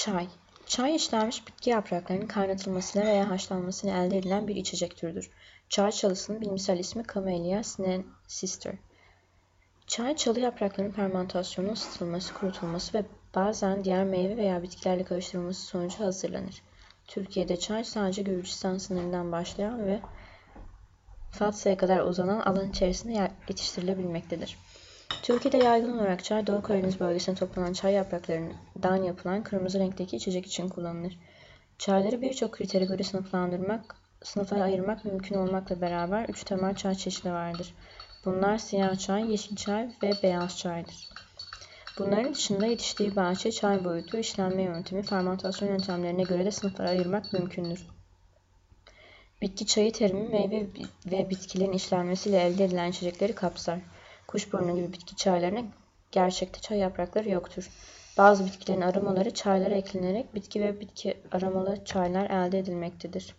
Çay. Çay işlenmiş bitki yapraklarının kaynatılmasıyla veya haşlanmasıyla elde edilen bir içecek türüdür. Çay çalısının bilimsel ismi Camellia sinensister. Çay çalı yapraklarının fermentasyonu, ısıtılması, kurutulması ve bazen diğer meyve veya bitkilerle karıştırılması sonucu hazırlanır. Türkiye'de çay sadece Gürcistan sınırından başlayan ve Fatsa'ya kadar uzanan alan içerisinde yetiştirilebilmektedir. Türkiye'de yaygın olarak çay, Doğu Karadeniz bölgesinde toplanan çay yapraklarından yapılan kırmızı renkteki içecek için kullanılır. Çayları birçok kritere göre sınıflara ayırmak mümkün olmakla beraber 3 temel çay çeşidi vardır. Bunlar siyah çay, yeşil çay ve beyaz çaydır. Bunların dışında yetiştiği bahçe, çay boyutu, işlenme yöntemi, fermentasyon yöntemlerine göre de sınıflara ayırmak mümkündür. Bitki çayı terimi meyve ve bitkilerin işlenmesiyle elde edilen içecekleri kapsar. Kuşburnu gibi bitki çaylarına gerçekte çay yaprakları yoktur. Bazı bitkilerin aromaları çaylara eklenerek bitki ve bitki aromalı çaylar elde edilmektedir.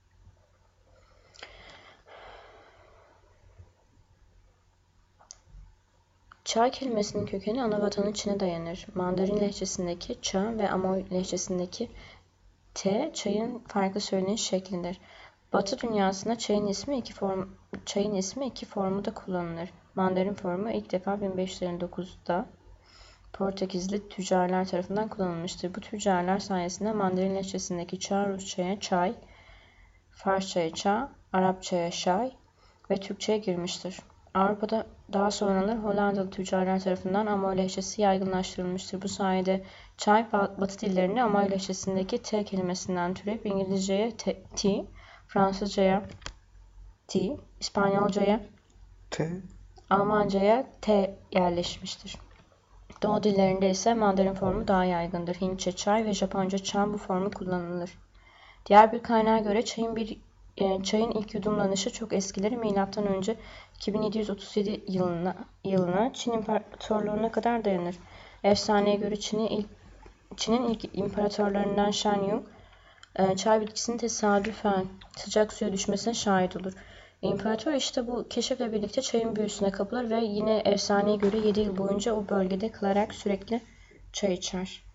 Çay kelimesinin kökeni anavatanı Çin'e dayanır. Mandarin lehçesindeki ça ve Amoy lehçesindeki t, çayın farklı söyleniş şeklidir. Batı dünyasında çayın ismi iki formu da kullanılır. Mandarin formu ilk defa 1559'da Portekizli tüccarlar tarafından kullanılmıştır. Bu tüccarlar sayesinde Mandarin lehçesindeki ça Rusça'ya çay, Farsça'ya ça, Arapça'ya şay ve Türkçe'ye girmiştir. Avrupa'da daha sonralar Hollandalı tüccarlar tarafından Amoy lehçesi yaygınlaştırılmıştır. Bu sayede çay Batı dillerinde Amoy lehçesindeki t kelimesinden türeyip İngilizceye tea, Fransızcaya tea, İspanyolcaya T. Almanca'ya t yerleşmiştir. Doğu dillerinde ise Mandarin formu daha yaygındır. Hintçe çay ve Japonca çan bu formu kullanılır. Diğer bir kaynağa göre çayın ilk yudumlanışı çok eskileri M.Ö. 2737 yılına Çin İmparatorluğu'na kadar dayanır. Efsaneye göre Çin'in ilk imparatorlarından Shen Yun, çay bitkisinin tesadüfen sıcak suya düşmesine şahit olur. İmparator işte bu keşifle birlikte çayın büyüsüne kapılır ve yine efsaneye göre 7 yıl boyunca o bölgede kalarak sürekli çay içer.